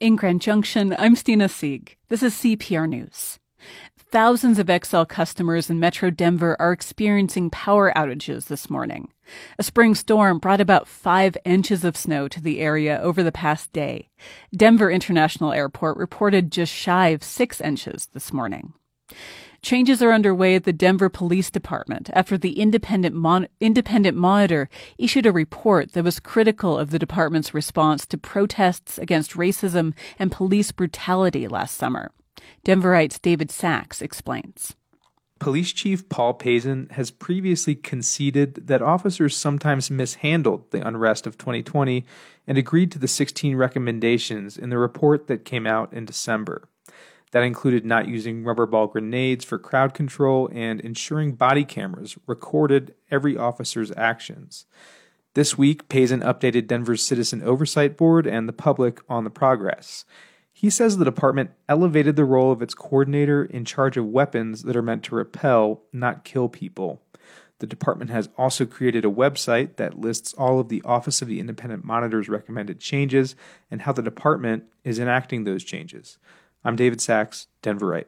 In Grand Junction, I'm Stina Sieg. This is CPR News. Thousands of Xcel customers in Metro Denver are experiencing power outages this morning. A spring storm brought about 5 inches of snow to the area over the past day. Denver International Airport reported just shy of 6 inches this morning. Changes are underway at the Denver Police Department after the independent monitor issued a report that was critical of the department's response to protests against racism and police brutality last summer. Denverite's David Sachs explains. Police Chief Paul Pazin has previously conceded that officers sometimes mishandled the unrest of 2020 and agreed to the 16 recommendations in the report that came out in December. That included not using rubber ball grenades for crowd control and ensuring body cameras recorded every officer's actions. This week, Pazin updated Denver's Citizen Oversight Board and the public on the progress. He says the department elevated the role of its coordinator in charge of weapons that are meant to repel, not kill people. The department has also created a website that lists all of the Office of the Independent Monitor's recommended changes and how the department is enacting those changes. I'm David Sachs, Denverite.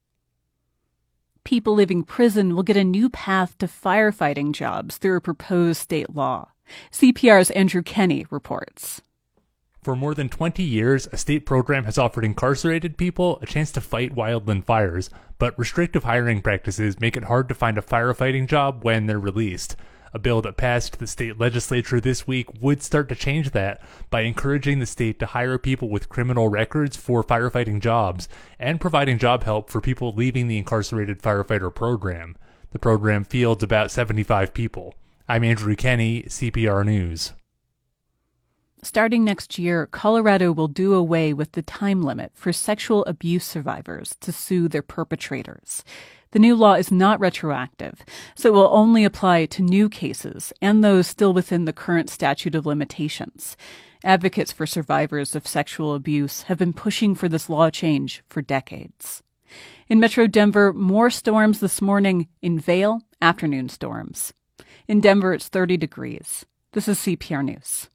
People leaving prison will get a new path to firefighting jobs through a proposed state law. CPR's Andrew Kenny reports. For more than 20 years, a state program has offered incarcerated people a chance to fight wildland fires, but restrictive hiring practices make it hard to find a firefighting job when they're released. A bill that passed the state legislature this week would start to change that by encouraging the state to hire people with criminal records for firefighting jobs and providing job help for people leaving the incarcerated firefighter program. The program fields about 75 people. I'm Andrew Kenny, CPR News. Starting next year, Colorado will do away with the time limit for sexual abuse survivors to sue their perpetrators. The new law is not retroactive, so it will only apply to new cases and those still within the current statute of limitations. Advocates for survivors of sexual abuse have been pushing for this law change for decades. In Metro Denver, more storms this morning. In Vail, afternoon storms. In Denver, it's 30 degrees. This is CPR News.